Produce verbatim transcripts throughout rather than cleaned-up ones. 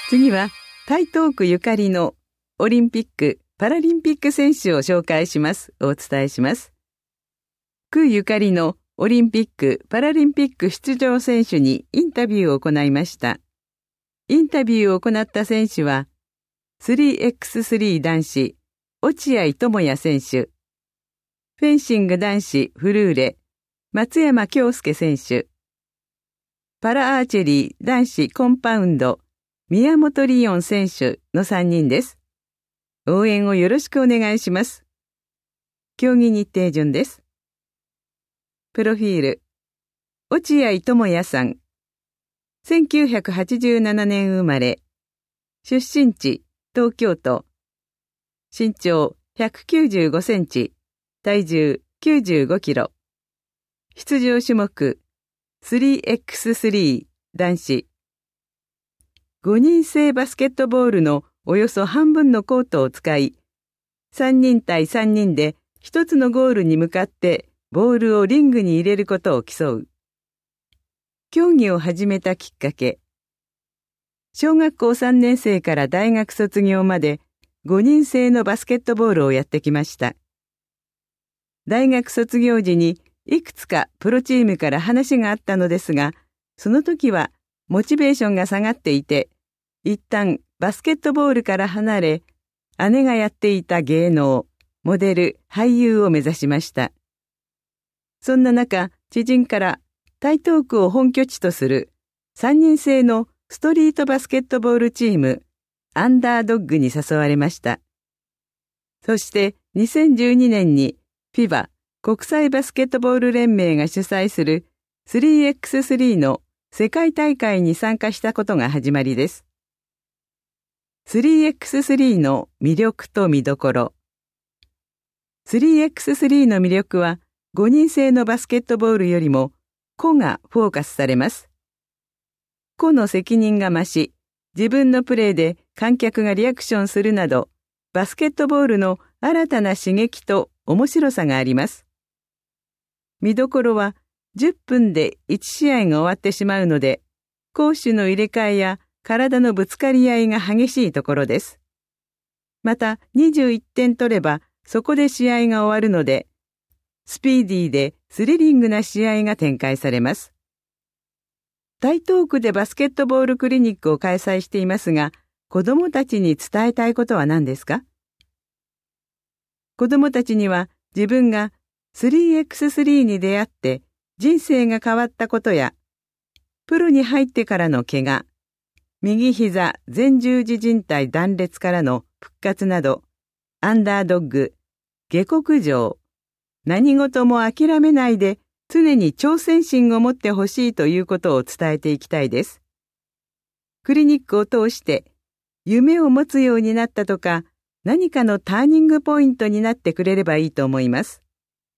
次は台東区ゆかりのオリンピック・パラリンピック選手を紹介します。お伝えします。区ゆかりのオリンピック・パラリンピック出場選手にインタビューを行いました。インタビューを行った選手は スリーエックススリー 男子落合智也選手、フェンシング男子フルーレ松山恭介選手、パラアーチェリー男子コンパウンド宮本リオン選手のさんにんです。応援をよろしくお願いします。競技日程順です。プロフィール。落合智也さん。せんきゅうひゃくはちじゅうななねん生まれ。出身地、東京都。身長ひゃくきゅうじゅうごセンチ。体重きゅうじゅうごキロ。出場種目、スリーエックススリー 男子。ごにん制バスケットボールのおよそ半分のコートを使い、さんにん対さんにんでひとつのゴールに向かってボールをリングに入れることを競う。競技を始めたきっかけ。小学校さんねん生から大学卒業までごにん制のバスケットボールをやってきました。大学卒業時にいくつかプロチームから話があったのですが、その時はモチベーションが下がっていて、一旦バスケットボールから離れ、姉がやっていた芸能、モデル、俳優を目指しました。そんな中、知人から台東区を本拠地とするさんにん制のストリートバスケットボールチーム、アンダードッグに誘われました。そしてにせんじゅうにねんに フィバ 国際バスケットボール連盟が主催する スリーエックススリー の世界大会に参加したことが始まりです。スリーエックススリー の魅力と見どころ。スリーエックススリー の魅力はごにん制のバスケットボールよりも個がフォーカスされます。個の責任が増し、自分のプレーで観客がリアクションするなど、バスケットボールの新たな刺激と面白さがあります。見どころはじゅっぷんでいち試合が終わってしまうので、攻守の入れ替えや体のぶつかり合いが激しいところです。またにじゅういってん取ればそこで試合が終わるので、スピーディーでスリリングな試合が展開されます。台東区でバスケットボールクリニックを開催していますが、子どもたちに伝えたいことは何ですか？子どもたちには自分が スリーエックススリー に出会って人生が変わったことや、プロに入ってからの怪我、右膝前十字靭帯断裂からの復活など、アンダードッグ、下克上、何事も諦めないで常に挑戦心を持ってほしいということを伝えていきたいです。クリニックを通して夢を持つようになったとか、何かのターニングポイントになってくれればいいと思います。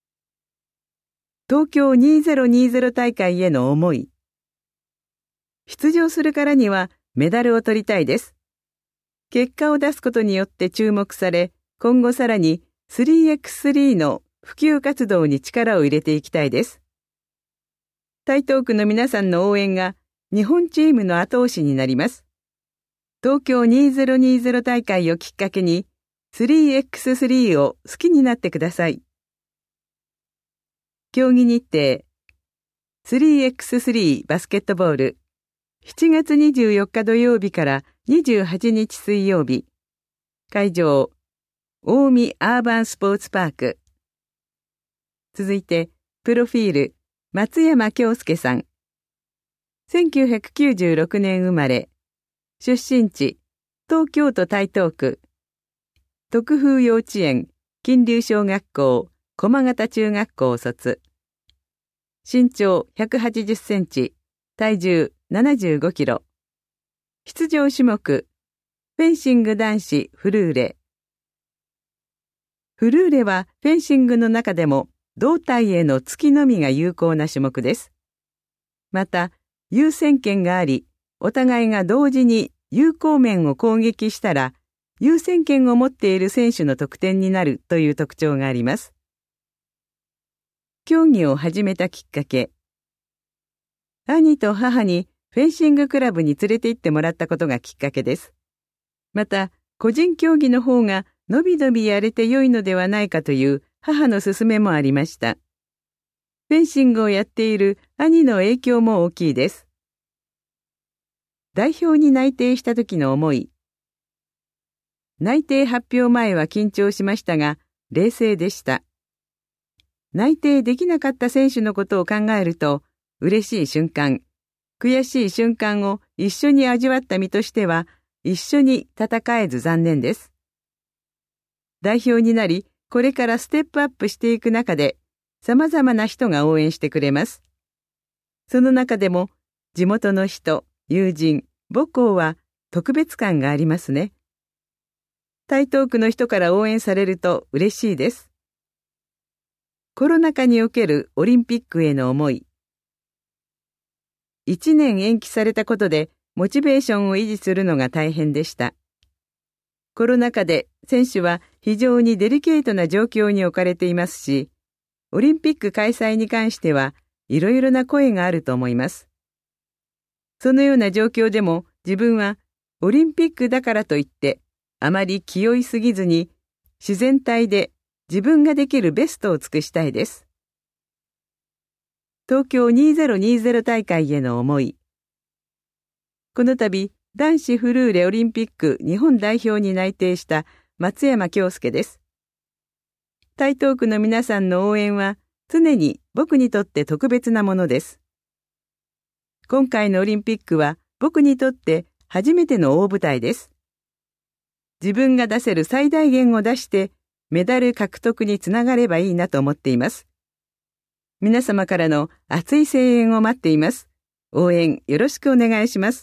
東京にせんにじゅう大会への思い。出場するからにはメダルを取りたいです。結果を出すことによって注目され、今後さらに スリーエックススリー の普及活動に力を入れていきたいです。台東区の皆さんの応援が日本チームの後押しになります。東京にせんにじゅう大会をきっかけに スリーエックススリー を好きになってください。競技日程 スリーエックススリー バスケットボールしちがつにじゅうよっか土曜日からにじゅうはちにち水曜日。会場近江アーバンスポーツパーク。続いてプロフィール松山恭介さん。せんきゅうひゃくきゅうじゅうろくねん生まれ。出身地東京都台東区。徳風幼稚園、金龍小学校、駒形中学校を卒。身長ひゃくはちじゅっセンチ、体重ななじゅうごキロ。出場種目、フェンシング男子フルーレ。フルーレはフェンシングの中でも胴体への突きのみが有効な種目です。また、優先権があり、お互いが同時に有効面を攻撃したら、優先権を持っている選手の得点になるという特徴があります。競技を始めたきっかけ。兄と母にフェンシングクラブに連れて行ってもらったことがきっかけです。また、個人競技の方がのびのびやれて良いのではないかという母の勧めもありました。フェンシングをやっている兄の影響も大きいです。代表に内定した時の思い。内定発表前は緊張しましたが、冷静でした。内定できなかった選手のことを考えると、嬉しい瞬間、悔しい瞬間を一緒に味わった身としては、一緒に戦えず残念です。代表になり、これからステップアップしていく中で、様々な人が応援してくれます。その中でも、地元の人、友人、母校は特別感がありますね。台東区の人から応援されると嬉しいです。コロナ禍におけるオリンピックへの思い。一年延期されたことで、モチベーションを維持するのが大変でした。コロナ禍で選手は非常にデリケートな状況に置かれていますし、オリンピック開催に関してはいろいろな声があると思います。そのような状況でも自分はオリンピックだからといってあまり気負いすぎずに自然体で自分ができるベストを尽くしたいです。東京にせんにじゅう大会への思い。この度男子フルーレオリンピック日本代表に内定した松山恭介です。台東区の皆さんの応援は常に僕にとって特別なものです。今回のオリンピックは僕にとって初めての大舞台です。自分が出せる最大限を出してメダル獲得につながればいいなと思っています。皆様からの熱い声援を待っています。応援よろしくお願いします。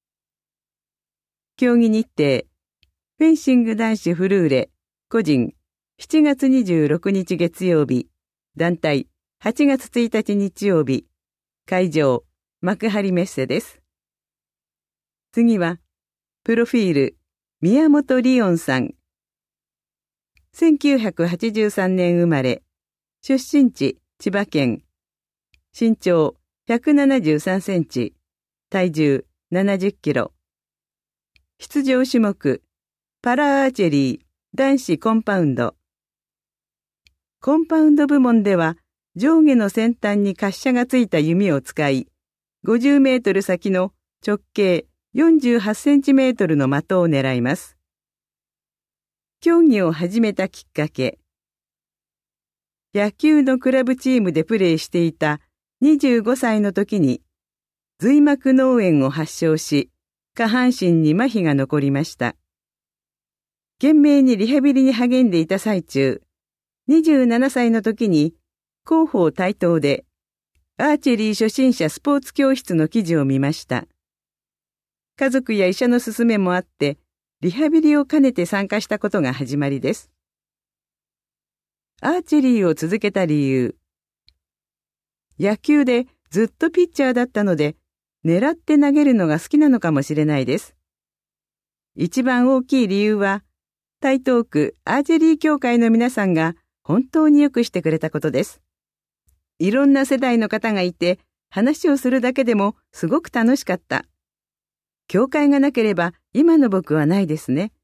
競技日程、フェンシング男子フルーレ、個人、しちがつにじゅうろくにち月曜日、団体、はちがつついたち日曜日、会場、幕張メッセです。次は、プロフィール、宮本リオンさん。せんきゅうひゃくはちじゅうさんねん生まれ、出身地、千葉県。身長、ひゃくななじゅうさんセンチ、体重、ななじゅっキロ。出場種目、パラアーチェリー、男子コンパウンド。コンパウンド部門では、上下の先端に滑車がついた弓を使い、ごじゅうメートル先の直径よんじゅうはちセンチメートルの的を狙います。競技を始めたきっかけ。野球のクラブチームでプレーしていたにじゅうごさいの時に、髄膜脳炎を発症し、下半身に麻痺が残りました。懸命にリハビリに励んでいた最中、にじゅうななさいの時に、広報台東で、アーチェリー初心者スポーツ教室の記事を見ました。家族や医者の勧めもあって、リハビリを兼ねて参加したことが始まりです。アーチェリーを続けた理由。野球でずっとピッチャーだったので、狙って投げるのが好きなのかもしれないです。一番大きい理由は、台東区アーチェリー協会の皆さんが本当によくしてくれたことです。いろんな世代の方がいて、話をするだけでもすごく楽しかった。協会がなければ今の僕はないですね。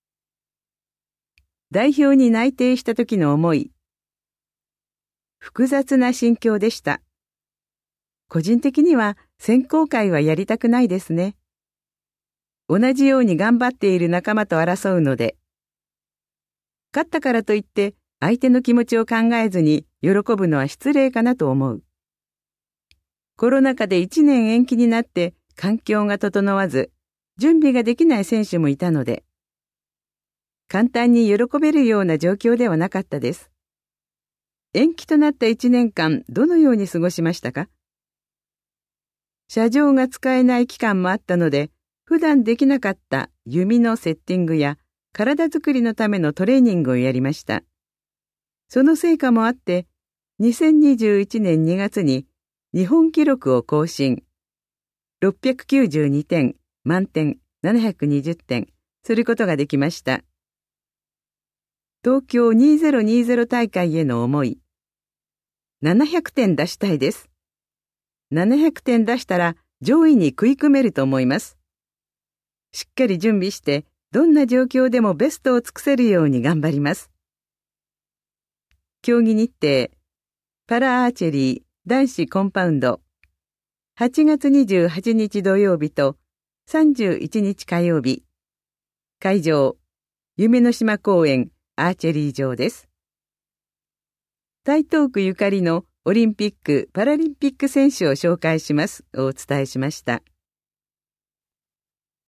代表に内定した時の思い。複雑な心境でした。個人的には選考会はやりたくないですね。同じように頑張っている仲間と争うので。勝ったからといって相手の気持ちを考えずに喜ぶのは失礼かなと思う。コロナ禍でいちねん延期になって環境が整わず、準備ができない選手もいたので、簡単に喜べるような状況ではなかったです。延期となったいちねんかん、どのように過ごしましたか？車上が使えない期間もあったので、普段できなかった弓のセッティングや体作りのためのトレーニングをやりました。その成果もあって、にせんにじゅういちねんにがつに日本記録を更新。ろっぴゃくきゅうじゅうにてん、満点ななひゃくにじゅってんすることができました。東京にせんにじゅう大会への思い。ななひゃくてん出したいです。ななひゃくてん出したら上位に食い組めると思います。しっかり準備して、どんな状況でもベストを尽くせるように頑張ります。競技日程、パラアーチェリー男子コンパウンド、はちがつにじゅうはちにち土曜日とさんじゅういちにち火曜日。会場、夢の島公園アーチェリー場です。台東区ゆかりのオリンピック・パラリンピック選手を紹介しますをお伝えしました。